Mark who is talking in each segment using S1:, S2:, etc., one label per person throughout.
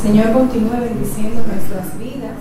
S1: Señor continúe bendiciendo nuestras vidas.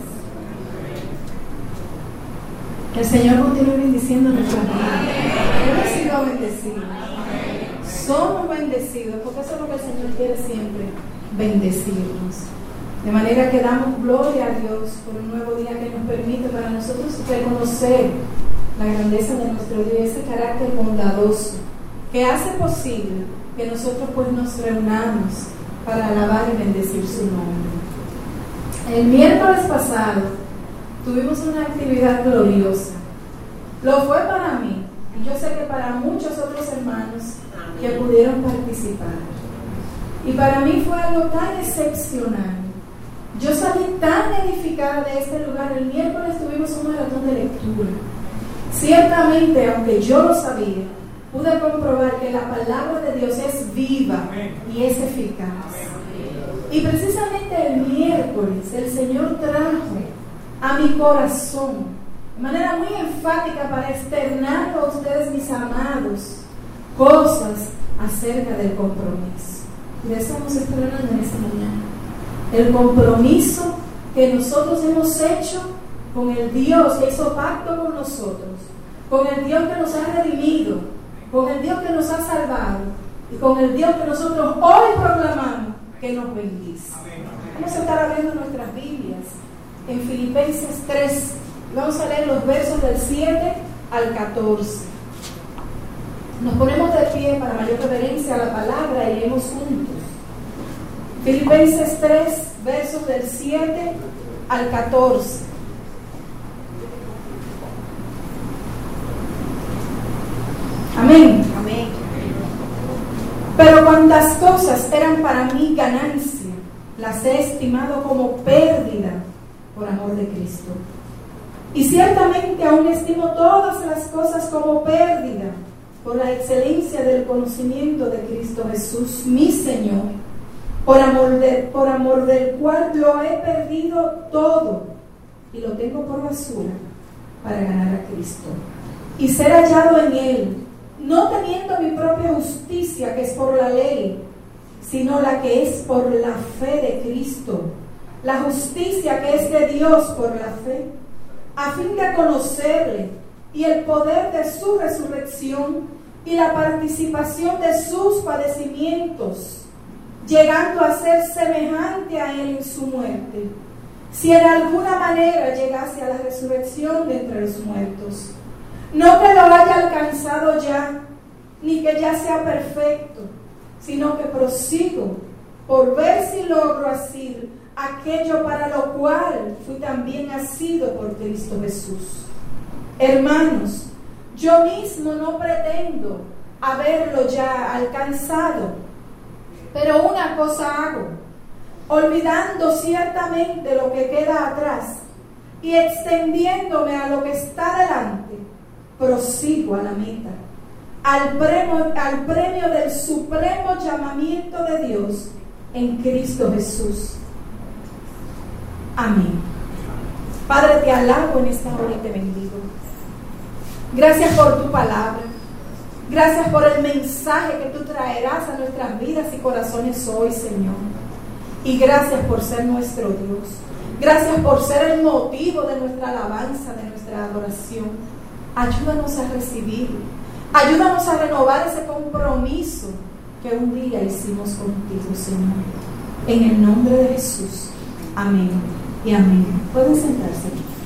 S1: Que el Señor continúe bendiciendo nuestras vidas. Hemos sido bendecidos. Somos bendecidos, porque eso es lo que el Señor quiere siempre, bendecirnos. De manera que damos gloria a Dios por un nuevo día que nos permite para nosotros reconocer la grandeza de nuestro Dios y ese carácter bondadoso que hace posible que nosotros pues nos reunamos para alabar y bendecir su nombre. El miércoles pasado tuvimos una actividad gloriosa. Lo fue para mí y yo sé que para muchos otros hermanos que pudieron participar. Y para mí fue algo tan excepcional. Yo salí tan edificada de este lugar. El miércoles tuvimos un maratón de lectura. Ciertamente, aunque yo lo sabía, pude comprobar que la palabra de Dios es viva y es eficaz. Y precisamente el miércoles el Señor trajo a mi corazón de manera muy enfática para externar a ustedes, mis amados, cosas acerca del compromiso. Y de eso vamos a estar hablando en esta mañana. El compromiso que nosotros hemos hecho con el Dios que hizo pacto con nosotros, con el Dios que nos ha redimido, con el Dios que nos ha salvado y con el Dios que nosotros hoy proclamamos que nos bendice. Vamos a estar abriendo nuestras Biblias en Filipenses 3. Vamos a leer los versos del 7 al 14. Nos ponemos de pie para mayor reverencia a la palabra y leemos juntos. Filipenses 3, versos del 7 al 14. Amén.
S2: Amén.
S1: Pero cuantas cosas eran para mí ganancia, las he estimado como pérdida por amor de Cristo. Y ciertamente aún estimo todas las cosas como pérdida por la excelencia del conocimiento de Cristo Jesús, mi Señor, por amor del cual lo he perdido todo y lo tengo por basura para ganar a Cristo y ser hallado en Él, no teniendo mi propia justicia que es por la ley, sino la que es por la fe de Cristo, la justicia que es de Dios por la fe, a fin de conocerle y el poder de su resurrección y la participación de sus padecimientos, llegando a ser semejante a él en su muerte, si en alguna manera llegase a la resurrección de entre los muertos. No que lo haya alcanzado ya, ni que ya sea perfecto, sino que prosigo por ver si logro asir aquello para lo cual fui también asido por Cristo Jesús. Hermanos, yo mismo no pretendo haberlo ya alcanzado, pero una cosa hago, olvidando ciertamente lo que queda atrás y extendiéndome a lo que está delante, prosigo a la meta, al premio del supremo llamamiento de Dios en Cristo Jesús. Amén. Padre, te alabo en esta hora y te bendigo. Gracias por tu palabra. Gracias por el mensaje que tú traerás a nuestras vidas y corazones hoy, Señor. Y gracias por ser nuestro Dios. Gracias por ser el motivo de nuestra alabanza, de nuestra adoración. Ayúdanos a recibirlo. Ayúdanos a renovar ese compromiso que un día hicimos contigo, Señor. En el nombre de Jesús. Amén y amén. Pueden sentarse.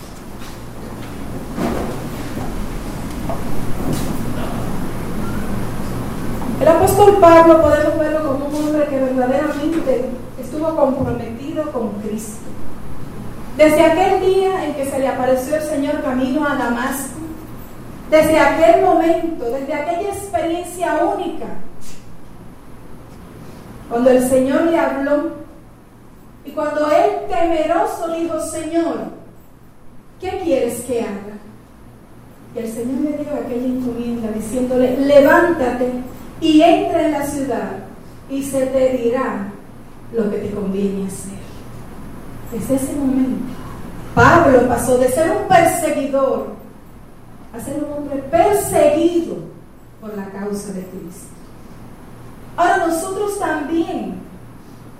S1: El apóstol Pablo podemos verlo como un hombre que verdaderamente estuvo comprometido con Cristo. Desde aquel día en que se le apareció el Señor camino a Damasco, desde aquel momento, desde aquella experiencia única, cuando el Señor le habló y cuando él temeroso dijo: Señor, ¿qué quieres que haga? Y el Señor le dio aquella encomienda diciéndole: levántate y entra en la ciudad y se te dirá lo que te conviene hacer. Desde ese momento Pablo pasó de ser un perseguidor a ser un hombre perseguido por la causa de Cristo. Ahora nosotros también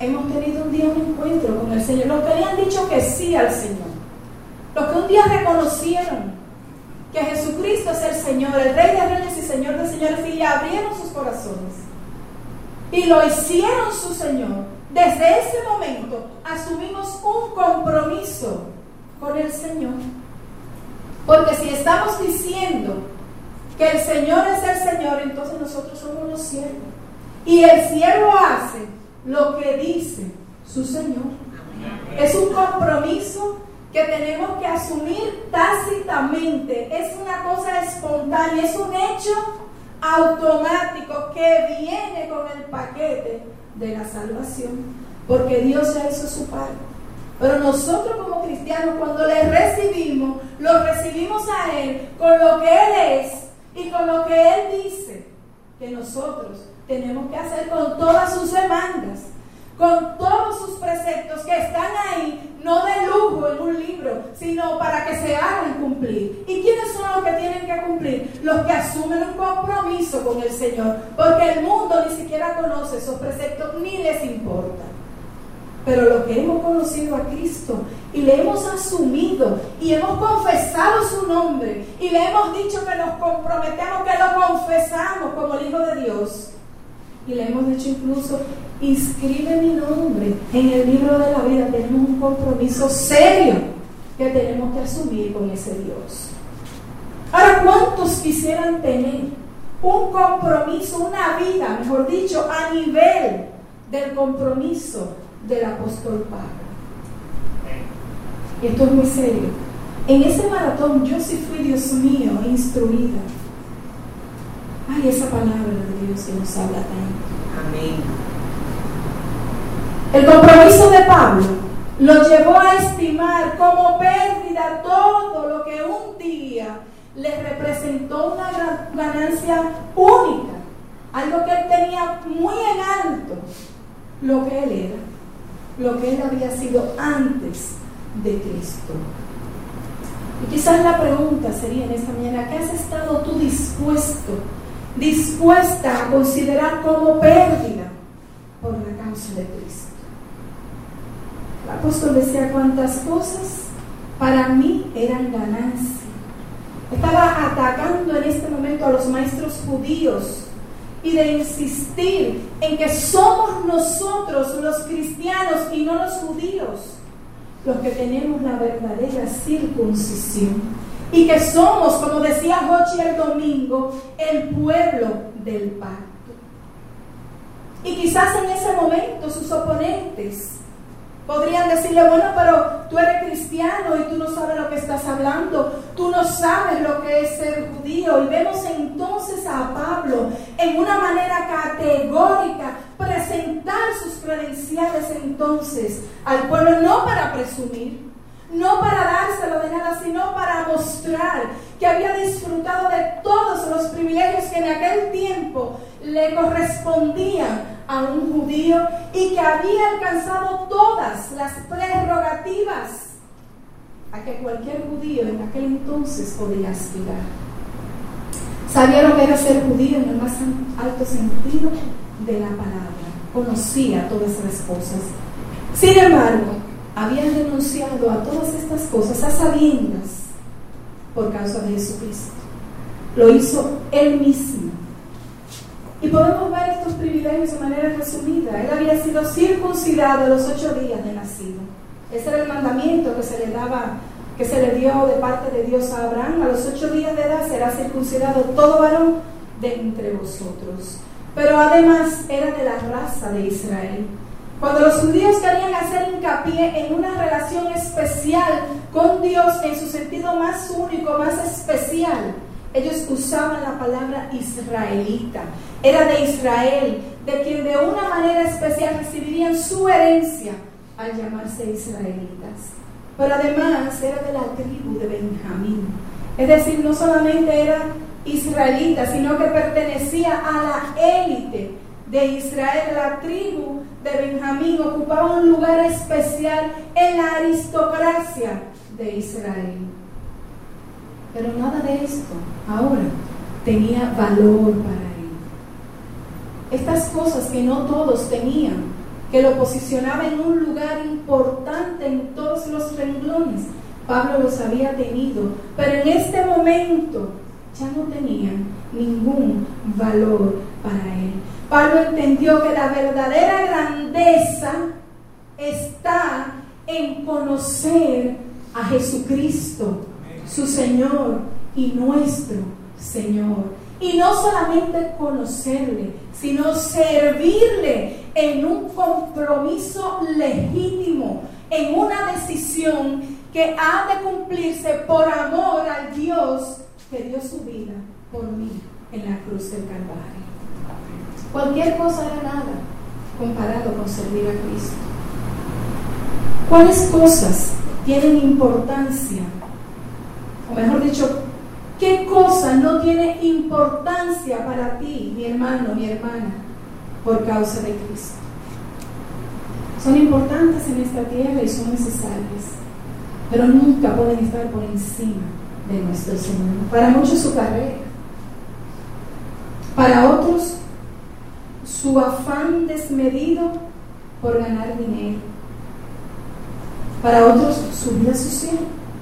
S1: hemos tenido un día un encuentro con el Señor, los que le han dicho que sí al Señor, los que un día reconocieron que Jesucristo es el Señor, el Rey de Reyes y Señor de Señores, y le abrieron sus corazones y lo hicieron su Señor. Desde ese momento asumimos un compromiso con el Señor, porque si estamos diciendo que el Señor es el Señor, entonces nosotros somos los siervos, y el siervo hace lo que dice su Señor. Es un compromiso que tenemos que asumir tácitamente, es una cosa espontánea, es un hecho automático que viene con el paquete de la salvación, porque Dios ya hizo su parte. Pero nosotros como cristianos, cuando le recibimos, lo recibimos a Él con lo que Él es y con lo que Él dice que nosotros tenemos que hacer, con todas sus demandas, con todos sus preceptos que están ahí, no de lujo en un libro, sino para que se hagan cumplir. ¿Y quiénes son los que tienen que cumplir? Los que asumen un compromiso con el Señor, porque el mundo ni siquiera conoce esos preceptos ni les importa. Pero los que hemos conocido a Cristo y le hemos asumido y hemos confesado su nombre y le hemos dicho que nos comprometemos, que lo confesamos como el Hijo de Dios, y le hemos dicho incluso: inscribe mi nombre en el libro de la vida. Tenemos un compromiso serio que tenemos que asumir con ese Dios. Ahora, ¿cuántos quisieran tener un compromiso, una vida, mejor dicho, a nivel del compromiso del apóstol Pablo? Y esto es muy serio. En ese maratón yo sí fui, Dios mío, instruida. Ay, esa palabra de Dios que nos habla tanto.
S2: Amén.
S1: El compromiso de Pablo lo llevó a estimar como pérdida todo lo que un día le representó una ganancia única, algo que él tenía muy en alto, lo que él era, lo que él había sido antes de Cristo. Y quizás la pregunta sería en esta mañana: ¿qué has estado tú dispuesta a considerar como pérdida por la causa de Cristo? El apóstol decía: cuántas cosas para mí eran ganancia. Estaba atacando en este momento a los maestros judíos y de insistir en que somos nosotros los cristianos y no los judíos los que tenemos la verdadera circuncisión, y que somos, como decía Jochi el domingo, el pueblo del pacto. Y quizás en ese momento sus oponentes podrían decirle: bueno, pero tú eres cristiano y tú no sabes lo que estás hablando, tú no sabes lo que es ser judío. Y vemos entonces a Pablo en una manera categórica presentar sus credenciales entonces al pueblo, no para presumir, no para dárselo de nada, sino para mostrar que había disfrutado de todos los privilegios que en aquel tiempo le correspondían a un judío, y que había alcanzado todas las prerrogativas a que cualquier judío en aquel entonces podía aspirar. Sabía lo que era ser judío en el más alto sentido de la palabra, conocía todas las cosas. Sin embargo, habían renunciado a todas estas cosas a sabiendas por causa de Jesucristo. Lo hizo Él mismo. Y podemos ver estos privilegios de manera resumida. Él había sido circuncidado a los 8 días de nacido. Ese era el mandamiento que se le dio de parte de Dios a Abraham. A los 8 días de edad será circuncidado todo varón de entre vosotros. Pero además era de la raza de Israel. Cuando los judíos querían hacer hincapié en una relación especial con Dios en su sentido más único, más especial, ellos usaban la palabra israelita. Era de Israel, de quien de una manera especial recibirían su herencia al llamarse israelitas. Pero además era de la tribu de Benjamín. Es decir, no solamente era israelita, sino que pertenecía a la élite de Israel. La tribu de Benjamín ocupaba un lugar especial en la aristocracia de Israel. Pero nada de esto ahora tenía valor para él. Estas cosas que no todos tenían, que lo posicionaba en un lugar importante en todos los renglones. Pablo los había tenido, pero en este momento ya no tenían ningún valor para él. Pablo entendió que la verdadera grandeza está en conocer a Jesucristo, su Señor y nuestro Señor. Y no solamente conocerle, sino servirle en un compromiso legítimo, en una decisión que ha de cumplirse por amor al Dios que dio su vida por mí en la cruz del Calvario. Cualquier cosa era nada comparado con servir a Cristo. ¿Cuáles cosas tienen importancia? O mejor dicho, ¿qué cosa no tiene importancia para ti, mi hermano, mi hermana, por causa de Cristo? Son importantes en esta tierra y son necesarias, pero nunca pueden estar por encima de nuestro Señor. Para muchos su carrera, para otros su afán desmedido por ganar dinero, para otros su vida social,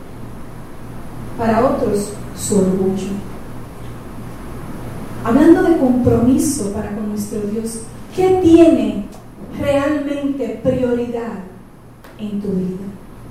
S1: para otros su orgullo. Hablando de compromiso para con nuestro Dios, ¿qué tiene realmente prioridad en tu vida?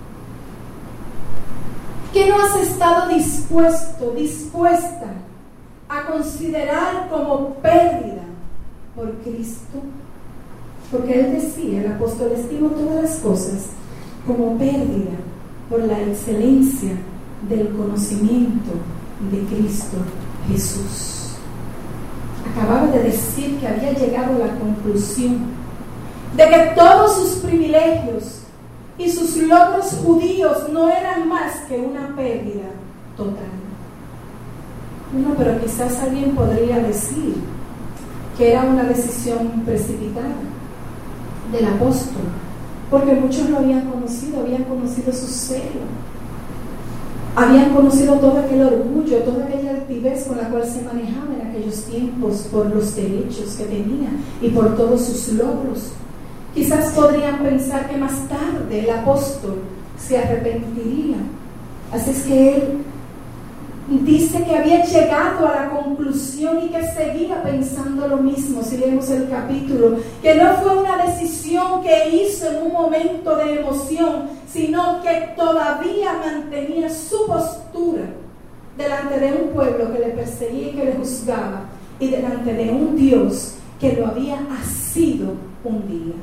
S1: ¿Qué no has estado dispuesta a considerar como pérdida por Cristo? Porque Él decía, el apóstol, estimo todas las cosas como pérdida por la excelencia del conocimiento de Cristo Jesús. Acababa de decir que había llegado a la conclusión de que todos sus privilegios y sus logros judíos no eran más que una pérdida total. Bueno, pero quizás alguien podría decir que era una decisión precipitada del apóstol, porque muchos lo habían conocido su celo, habían conocido todo aquel orgullo, toda aquella altivez con la cual se manejaba en aquellos tiempos por los derechos que tenía y por todos sus logros. Quizás podrían pensar que más tarde el apóstol se arrepentiría. Así es que él dice que había llegado a la conclusión y que seguía pensando lo mismo. Si leemos el capítulo, que no fue una decisión que hizo en un momento de emoción, sino que todavía mantenía su postura delante de un pueblo que le perseguía y que le juzgaba, y delante de un Dios que lo había asido un día.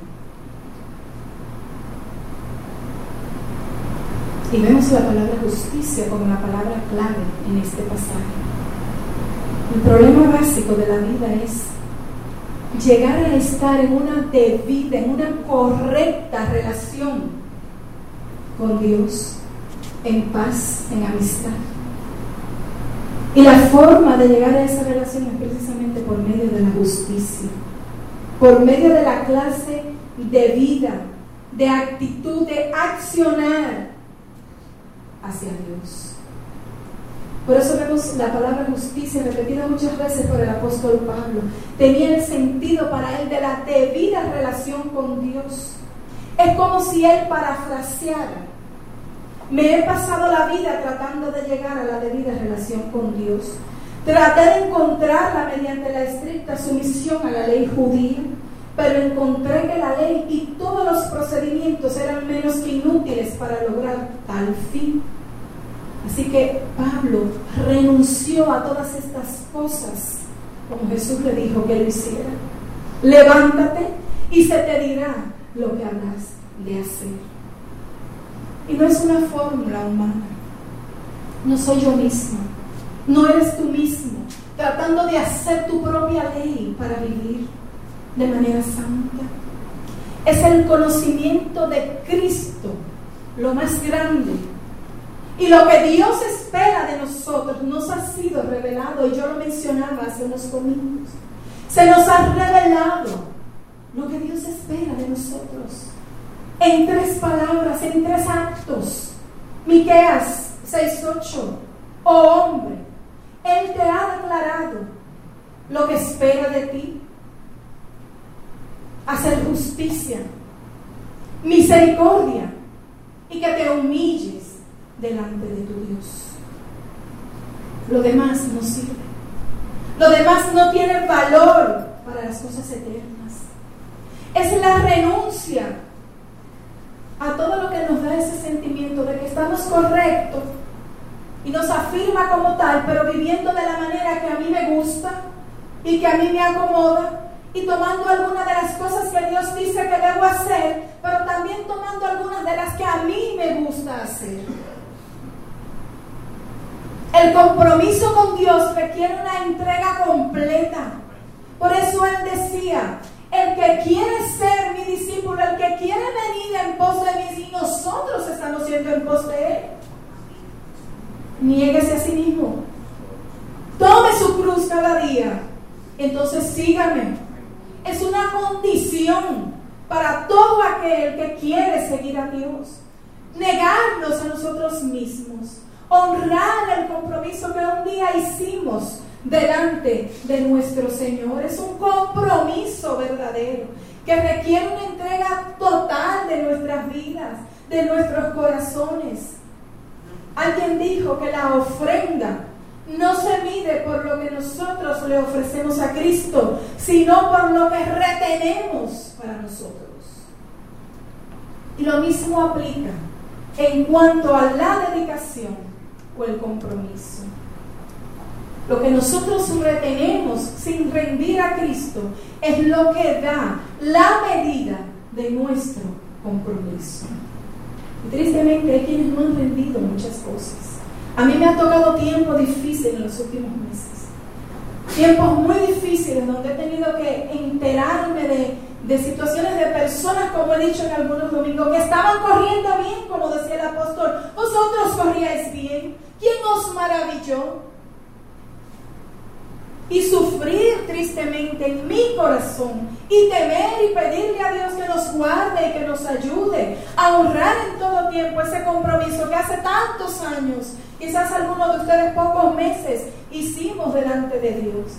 S1: Y vemos la palabra justicia como la palabra clave en este pasaje. El problema básico de la vida es llegar a estar en una debida, en una correcta relación con Dios, en paz, en amistad. Y la forma de llegar a esa relación es precisamente por medio de la justicia, por medio de la clase de vida, de actitud, de accionar hacia Dios. Por eso vemos la palabra justicia repetida muchas veces por el apóstol Pablo. Tenía el sentido para él de la debida relación con Dios. Es como si él parafraseara: me he pasado la vida tratando de llegar a la debida relación con Dios. Traté de encontrarla mediante la estricta sumisión a la ley judía, pero encontré que la ley y todos los procedimientos eran menos que inútiles para lograr tal fin. Así que Pablo renunció a todas estas cosas, como Jesús le dijo que lo hiciera. Levántate y se te dirá lo que habrás de hacer. Y no es una fórmula humana. No soy yo mismo, no eres tú mismo, tratando de hacer tu propia ley para vivir de manera santa. Es el conocimiento de Cristo lo más grande, y lo que Dios espera de nosotros nos ha sido revelado, y yo lo mencionaba hace unos domingos. Se nos ha revelado lo que Dios espera de nosotros en 3 palabras, en 3 actos. Miqueas 6:8: oh hombre, Él te ha declarado lo que espera de ti: hacer justicia, misericordia y que te humilles delante de tu Dios. Lo demás no sirve. Lo demás no tiene valor para las cosas eternas. Es la renuncia a todo lo que nos da ese sentimiento de que estamos correctos y nos afirma como tal, pero viviendo de la manera que a mí me gusta y que a mí me acomoda, y tomando algunas de las cosas que Dios dice que debo hacer, pero también tomando algunas de las que a mí me gusta hacer. El compromiso con Dios requiere una entrega completa. Por eso Él decía: el que quiere ser mi discípulo, el que quiere venir en pos de mí, y nosotros estamos siendo en pos de Él, niéguese a sí mismo, tome su cruz cada día, entonces sígame. Es una condición para todo aquel que quiere seguir a Dios. Negarnos a nosotros mismos, honrar el compromiso que un día hicimos delante de nuestro Señor. Es un compromiso verdadero que requiere una entrega total de nuestras vidas, de nuestros corazones. Alguien dijo que la ofrenda no se mide por lo que nosotros le ofrecemos a Cristo, sino por lo que retenemos para nosotros. Y lo mismo aplica en cuanto a la dedicación o el compromiso. Lo que nosotros retenemos sin rendir a Cristo es lo que da la medida de nuestro compromiso. Y tristemente hay quienes no han rendido muchas cosas. A mí me ha tocado tiempo difícil en los últimos meses. Tiempos muy difíciles donde he tenido que enterarme de situaciones de personas, como he dicho en algunos domingos, que estaban corriendo bien, como decía el apóstol. Vosotros corríais bien. ¿Quién os maravilló? Y sufrir tristemente en mi corazón y temer y pedirle a Dios que nos guarde y que nos ayude a honrar en todo tiempo ese compromiso que hace tantos años, quizás algunos de ustedes pocos meses, hicimos delante de Dios.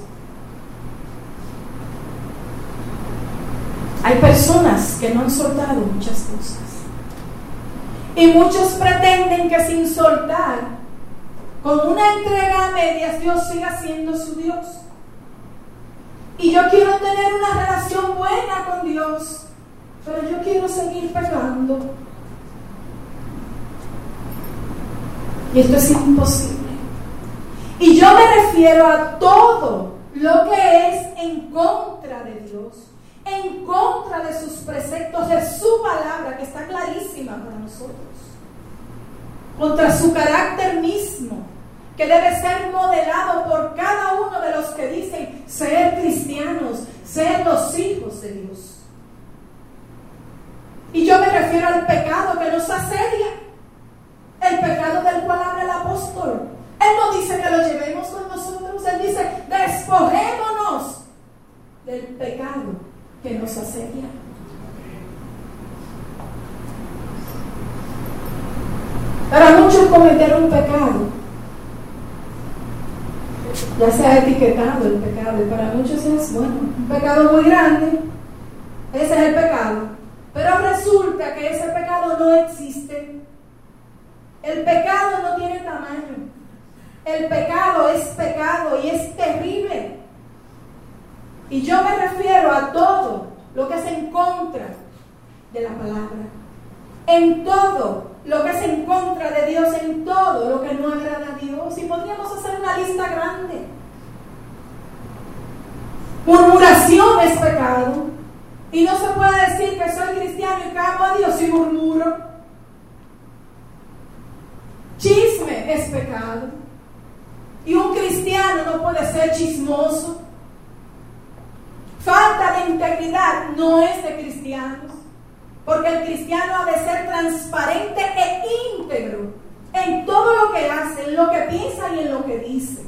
S1: Hay personas que no han soltado muchas cosas y muchos pretenden que sin soltar, con una entrega a medias, Dios siga siendo su Dios. Y yo quiero tener una relación buena con Dios, pero yo quiero seguir pecando. Y esto es imposible. Y yo me refiero a todo lo que es en contra de Dios, en contra de sus preceptos, de su palabra, que está clarísima para nosotros, contra su carácter mismo, que debe ser modelado por cada uno de los que dicen ser cristianos, ser los hijos de Dios. Y yo me refiero al pecado que nos asedia, el pecado del cual habla el apóstol. Él no dice que lo llevemos con nosotros, él dice: despojémonos del pecado que nos asedia. Para muchos cometer un pecado ya se ha etiquetado el pecado, y para muchos es, bueno, un pecado muy grande, ese es el pecado, pero resulta que ese pecado no existe. El pecado no tiene tamaño, el pecado es pecado y es terrible. Y yo me refiero a todo lo que es en contra de la palabra, en todo lo que es en contra de Dios, en todo lo que no agrada a Dios. Y podríamos hacer una lista grande. Murmuración es pecado, y no se puede decir que soy cristiano y que amo a Dios y murmuro. Chisme es pecado, y un cristiano no puede ser chismoso. Falta de integridad no es de cristianos, porque el cristiano ha de ser transparente e íntegro en todo lo que hace, en lo que piensa y en lo que dice.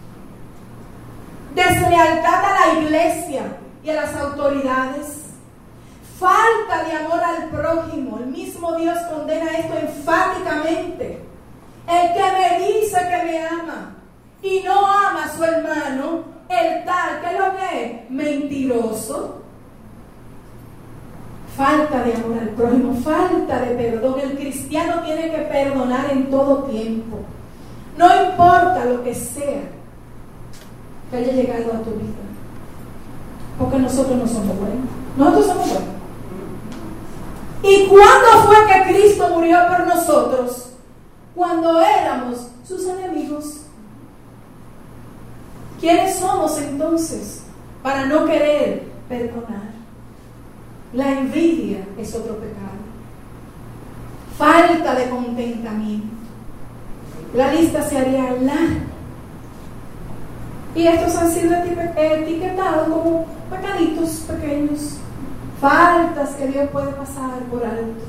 S1: Deslealtad a la iglesia y a las autoridades. Falta de amor al prójimo. El mismo Dios condena esto enfáticamente. El que me dice que me ama y no ama a su hermano, el tal, ¿qué es lo que es? Mentiroso. falta de amor al prójimo, falta de perdón. El cristiano tiene que perdonar en todo tiempo. No importa lo que sea que haya llegado a tu vida, porque nosotros no somos buenos. Nosotros somos buenos. ¿Y cuándo fue que Cristo murió por nosotros? Cuando éramos sus enemigos. ¿Quiénes somos entonces para no querer perdonar? La envidia es otro pecado. Falta de contentamiento. La lista se haría larga. Y estos han sido etiquetados como pecaditos pequeños, faltas que Dios puede pasar por alto,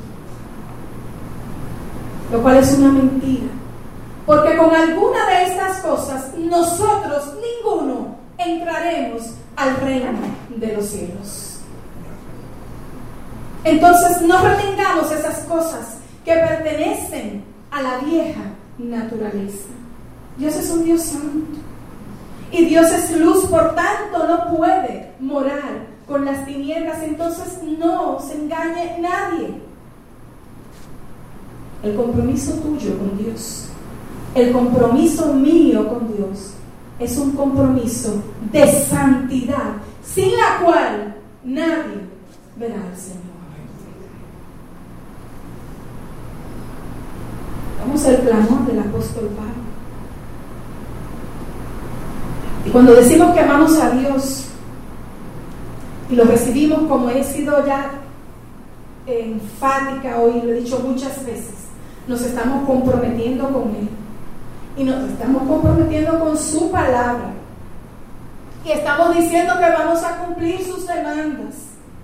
S1: lo cual es una mentira, porque con alguna de estas cosas nosotros ninguno entraremos al reino de los cielos. Entonces no retengamos esas cosas que pertenecen a la vieja naturaleza. Dios es un Dios santo y Dios es luz, por tanto no puede morar con las tinieblas. Entonces no se engañe nadie. El compromiso tuyo con Dios, el compromiso mío con Dios, es un compromiso de santidad, sin la cual nadie verá al Señor. Vamos al clamor del apóstol Pablo. Y cuando decimos que amamos a Dios y lo recibimos, como he sido ya enfática hoy, lo he dicho muchas veces, nos estamos comprometiendo con Él y nos estamos comprometiendo con su palabra y estamos diciendo que vamos a cumplir sus demandas,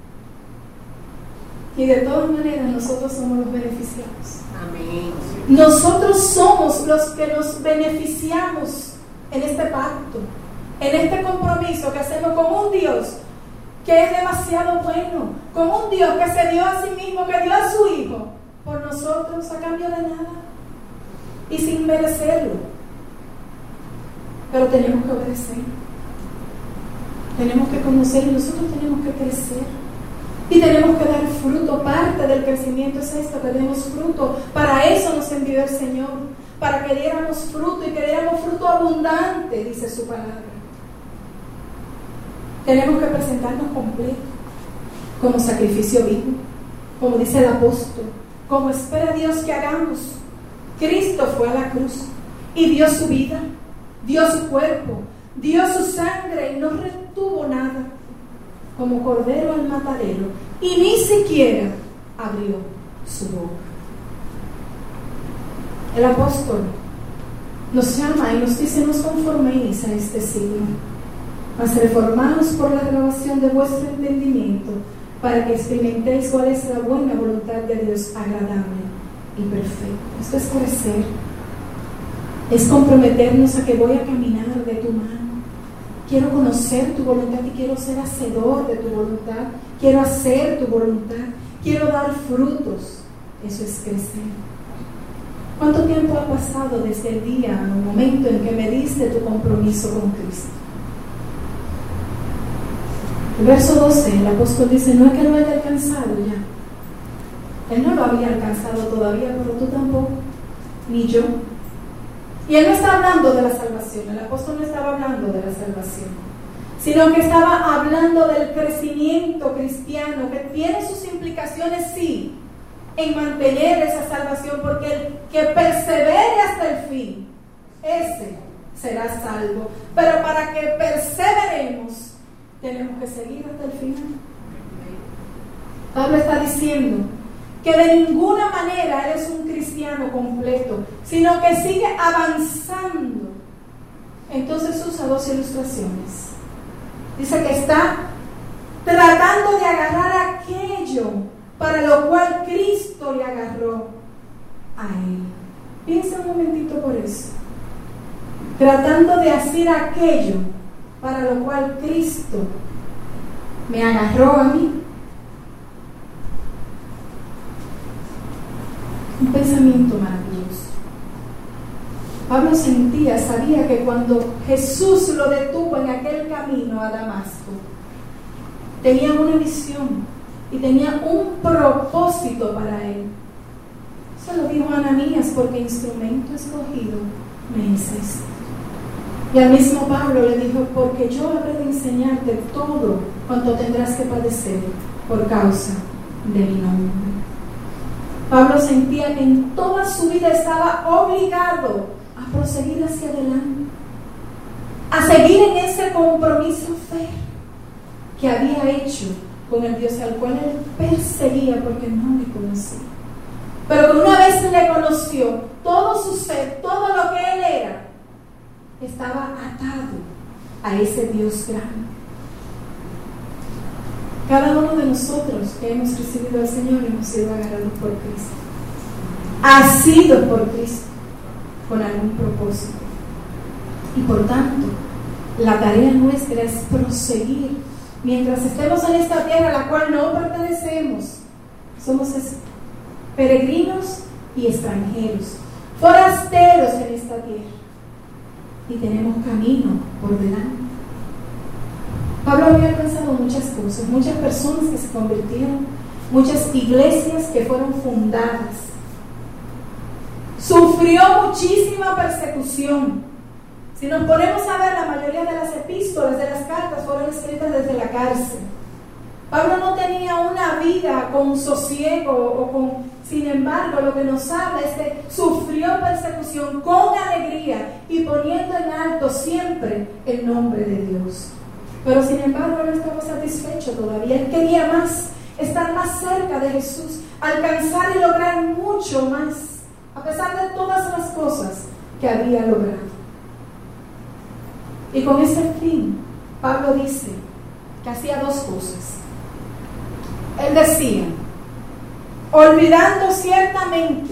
S1: y de todas maneras nosotros somos los beneficiados.
S2: Amén.
S1: Nosotros somos los que nos beneficiamos en este pacto, en este compromiso que hacemos con un Dios que es demasiado bueno, con un Dios que se dio a sí mismo, que dio a su Hijo por nosotros a cambio de nada y sin merecerlo. Pero tenemos que obedecer, tenemos que conocer, y nosotros tenemos que crecer y tenemos que dar fruto. Parte del crecimiento es esto, que demos fruto. Para eso nos envió el Señor, para que diéramos fruto y que diéramos fruto abundante, dice su palabra. Tenemos que presentarnos completos, como sacrificio vivo, como dice el apóstol, como espera Dios que hagamos. Cristo fue a la cruz y dio su vida, dio su cuerpo, dio su sangre y no retuvo nada, como cordero al matadero, y ni siquiera abrió su boca. El apóstol nos llama y nos dice: no os conforméis a este siglo, mas reformaos por la renovación de vuestro entendimiento, para que experimentéis cuál es la buena voluntad de Dios, agradable y perfecta. Esto es crecer, es comprometernos a que voy a caminar de tu mano. Quiero conocer tu voluntad y quiero ser hacedor de tu voluntad. Quiero hacer tu voluntad. Quiero dar frutos. Eso es crecer. ¿Cuánto tiempo ha pasado desde el día, el momento en que me diste tu compromiso con Cristo? El verso 12, el apóstol dice: no es que lo haya alcanzado ya. Él no lo había alcanzado todavía, pero tú tampoco, ni yo. Y él no está hablando de la salvación, el apóstol no estaba hablando de la salvación, sino que estaba hablando del crecimiento cristiano, que tiene sus implicaciones, sí, en mantener esa salvación, porque el que persevere hasta el fin, ese será salvo. Pero para que perseveremos, tenemos que seguir hasta el final. Pablo está diciendo que de ninguna manera él es un cristiano completo, sino que sigue avanzando. Entonces usa dos ilustraciones. Dice que está tratando de agarrar aquello para lo cual Cristo le agarró a él. Piensa un momentito por eso. Tratando de hacer aquello para lo cual Cristo me agarró a mí. Un pensamiento maravilloso. Pablo sabía que cuando Jesús lo detuvo en aquel camino a Damasco, tenía una visión y tenía un propósito para él. Se lo dijo a Ananías: porque instrumento escogido me es este. Y al mismo Pablo le dijo: porque yo habré de enseñarte todo cuanto tendrás que padecer por causa de mi nombre. Pablo sentía que en toda su vida estaba obligado a proseguir hacia adelante, a seguir en ese compromiso fe que había hecho con el Dios al cual él perseguía porque no le conocía. Pero que una vez le conoció, todo su ser, todo lo que él era, estaba atado a ese Dios grande. Cada uno de nosotros que hemos recibido al Señor hemos sido agarrados por Cristo, asidos por Cristo, con algún propósito. Y por tanto, la tarea nuestra es proseguir mientras estemos en esta tierra a la cual no pertenecemos. Somos peregrinos y extranjeros, forasteros en esta tierra, y tenemos camino por delante. Pablo había alcanzado muchas cosas, muchas personas que se convirtieron, muchas iglesias que fueron fundadas. Sufrió muchísima persecución. Si nos ponemos a ver, la mayoría de las epístolas, de las cartas, fueron escritas desde la cárcel. Pablo no tenía una vida con sosiego sin embargo, lo que nos habla es que sufrió persecución con alegría y poniendo en alto siempre el nombre de Dios. Pero sin embargo, no estaba satisfecho todavía. Él quería más, estar más cerca de Jesús, alcanzar y lograr mucho más, a pesar de todas las cosas que había logrado. Y con ese fin, Pablo dice que hacía dos cosas. Él decía: olvidando ciertamente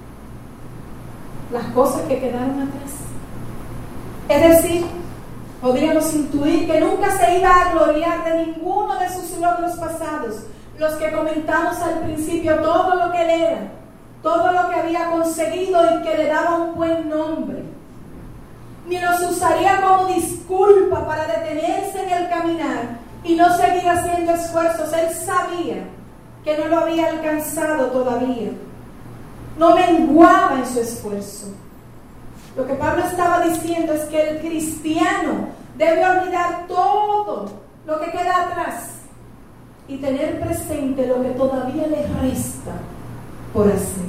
S1: las cosas que quedaron atrás. Es decir, podríamos intuir que nunca se iba a gloriar de ninguno de sus logros pasados, los que comentamos al principio, todo lo que él era, todo lo que había conseguido y que le daba un buen nombre. Ni los usaría como disculpa para detenerse en el caminar y no seguir haciendo esfuerzos. Él sabía que no lo había alcanzado todavía. No menguaba en su esfuerzo. Lo que Pablo estaba diciendo es que el cristiano debe olvidar todo lo que queda atrás y tener presente lo que todavía le resta por hacer.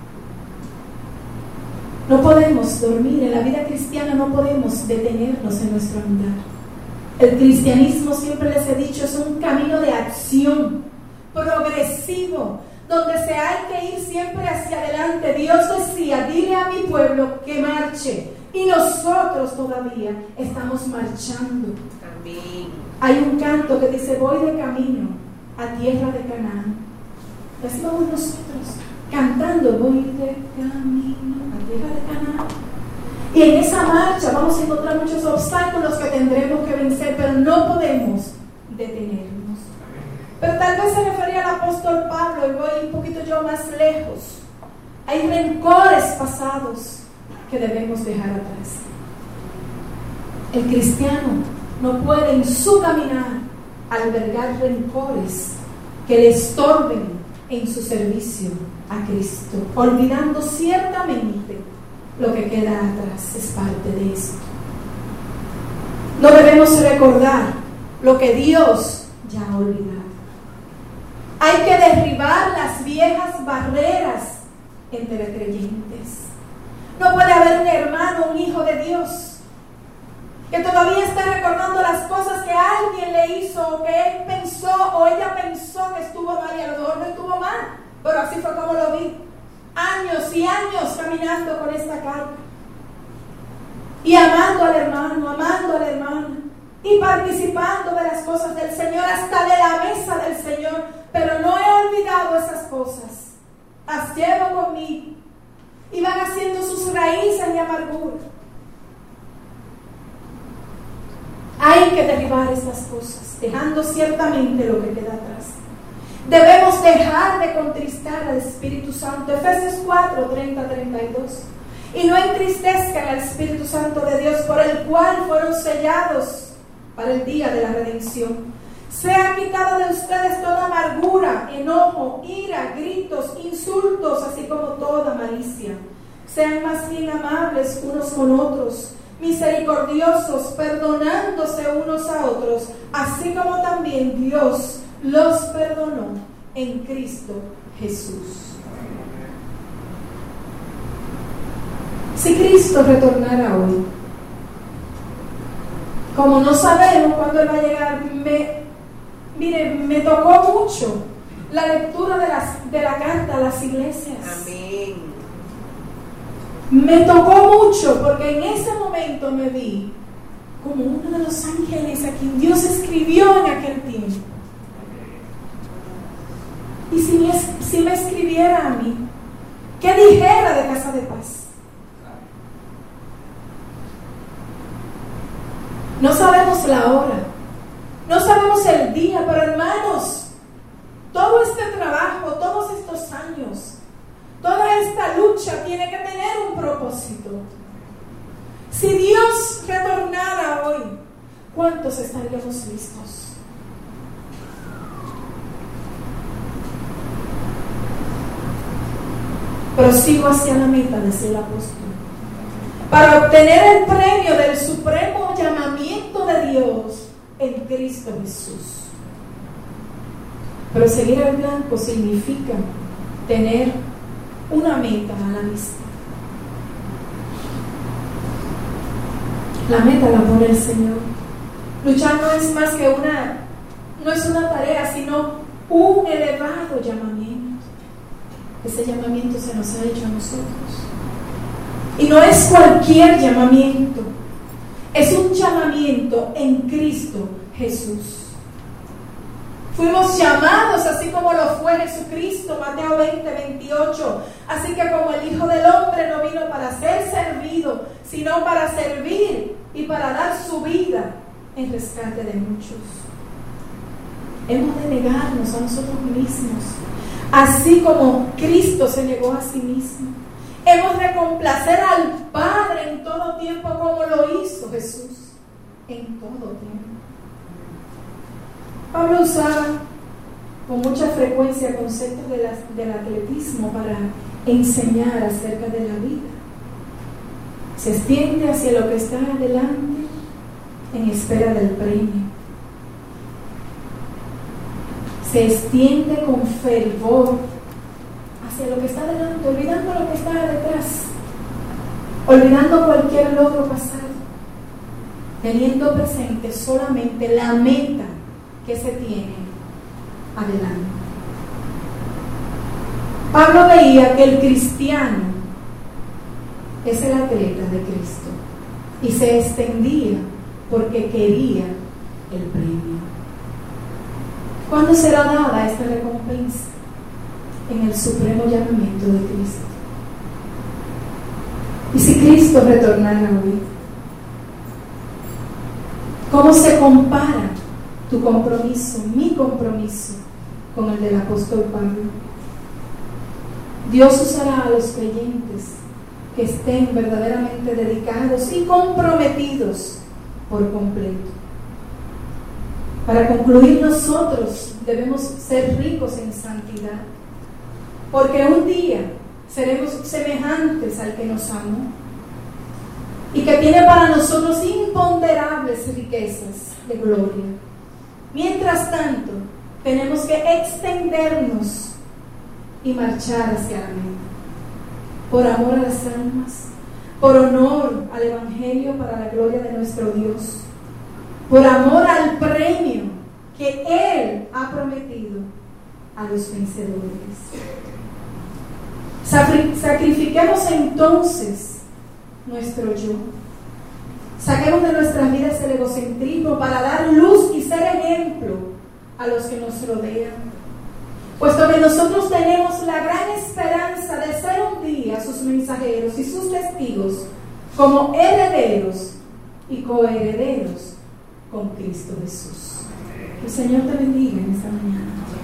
S1: No podemos dormir, en la vida cristiana no podemos detenernos en nuestro andar. El cristianismo, siempre les he dicho, es un camino de acción progresivo, donde se hay que ir siempre hacia adelante. Dios decía: dile a mi pueblo que marche, y nosotros todavía estamos marchando. Amén. Hay un canto que dice: voy de camino a tierra de Canaán. Así vamos nosotros cantando: voy de camino a tierra de Canaán. Y en esa marcha vamos a encontrar muchos obstáculos que tendremos que vencer, pero no podemos detenernos. Pero tal vez se refería al apóstol Pablo, y voy un poquito yo más lejos. Hay rencores pasados que debemos dejar atrás. El cristiano no puede en su caminar albergar rencores que le estorben en su servicio a Cristo, olvidando ciertamente lo que queda atrás. Es parte de esto. No debemos recordar lo que Dios ya ha olvidado. Hay que derribar las viejas barreras entre creyentes. No puede haber un hermano, un hijo de Dios, que todavía está recordando las cosas que alguien le hizo, o que él pensó o ella pensó que estuvo mal, y a lo mejor no estuvo mal, pero así fue como lo vi. Años y años caminando con esta carga y amando al hermano, amando a la hermana, y participando de las cosas del Señor, hasta de la mesa del Señor, pero no he olvidado esas cosas. Las llevo conmigo y van haciendo sus raíces de amargura. Hay que derribar estas cosas, dejando ciertamente lo que queda atrás. Debemos dejar de contristar al Espíritu Santo. Efesios 4, 30-32. Y no entristezcan al Espíritu Santo de Dios, por el cual fueron sellados para el día de la redención. Sea quitada de ustedes toda amargura, enojo, ira, gritos, insultos, así como toda malicia. Sean más bien amables unos con otros, misericordiosos, perdonándose unos a otros, así como también Dios los perdonó en Cristo Jesús. Si Cristo retornara hoy, como no sabemos cuándo Él va a llegar, me tocó mucho la lectura de la carta a las iglesias.
S2: Amén.
S1: Me tocó mucho porque en ese momento me vi como uno de los ángeles a quien Dios escribió en aquel tiempo. Y si me escribiera a mí, ¿qué dijera de Casa de Paz? No sabemos la hora, no sabemos el día, pero hermanos, todo este trabajo, todos estos años, toda esta lucha tiene que tener un propósito. Si Dios retornara hoy, ¿cuántos estaríamos listos? Prosigo hacia la meta, decía el apóstol, para obtener el premio del supremo llamamiento de Dios en Cristo Jesús. Proseguir al blanco significa tener una meta a la vista. La meta la pone el Señor. Luchar no es más que no es una tarea, sino un elevado llamamiento. Ese llamamiento se nos ha hecho a nosotros. Y no es cualquier llamamiento, es un llamamiento en Cristo Jesús. Fuimos llamados así como lo fue Jesucristo, Mateo 20:28. Así que como el Hijo del Hombre no vino para ser servido, sino para servir y para dar su vida en rescate de muchos. Hemos de negarnos a nosotros mismos, así como Cristo se negó a sí mismo. Hemos de complacer al Padre en todo tiempo como lo hizo Jesús en todo tiempo. Pablo usaba con mucha frecuencia conceptos del atletismo para enseñar acerca de la vida. Se extiende hacia lo que está adelante en espera del premio. Se extiende con fervor hacia lo que está adelante, olvidando lo que está detrás, olvidando cualquier logro pasado, teniendo presente solamente la meta que se tiene adelante. Pablo veía que el cristiano es el atleta de Cristo y se extendía porque quería el premio. ¿Cuándo será dada esta recompensa? En el supremo llamamiento de Cristo. Y si Cristo retornara hoy, ¿cómo se compara tu compromiso, mi compromiso, con el del apóstol Pablo? Dios usará a los creyentes que estén verdaderamente dedicados y comprometidos por completo. Para concluir, nosotros debemos ser ricos en santidad, porque un día seremos semejantes al que nos amó y que tiene para nosotros imponderables riquezas de gloria. Mientras tanto, tenemos que extendernos y marchar hacia la meta, por amor a las almas, por honor al Evangelio para la gloria de nuestro Dios, por amor al premio que Él ha prometido a los vencedores. Sacrifiquemos entonces nuestro yo. Saquemos de nuestras vidas el egocentrismo para dar luz y ser ejemplo a los que nos rodean. Puesto que nosotros tenemos la gran esperanza de ser un día sus mensajeros y sus testigos, como herederos y coherederos con Cristo Jesús. Que el Señor te bendiga en esta mañana.